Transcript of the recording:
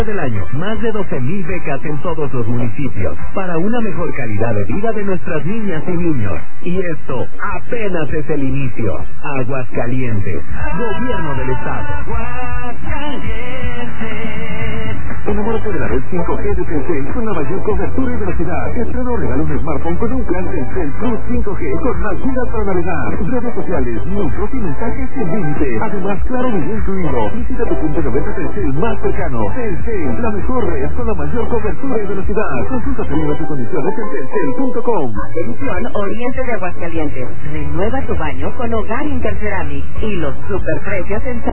del año, más de 12,000 becas en todos los municipios, para una mejor calidad de vida de nuestras niñas y niños. Y esto apenas es el inicio. Aguascalientes, Gobierno del Estado. Enamórate de la red 5G de Telcel con la mayor cobertura y velocidad. Estreno regalo un smartphone con un plan Telcel Plus 5G con más gigas para navegar, redes sociales, micros y mensajes sin límite. Además, claro video incluido. Visita tu punto 90 Telcel más cercano. Telcel, la mejor red con la mayor cobertura y velocidad. Consulta términos y condiciones en telcel.com. Atención Oriente de Aguascalientes. Renueva tu baño con Hogar Interceramic y los superprecios en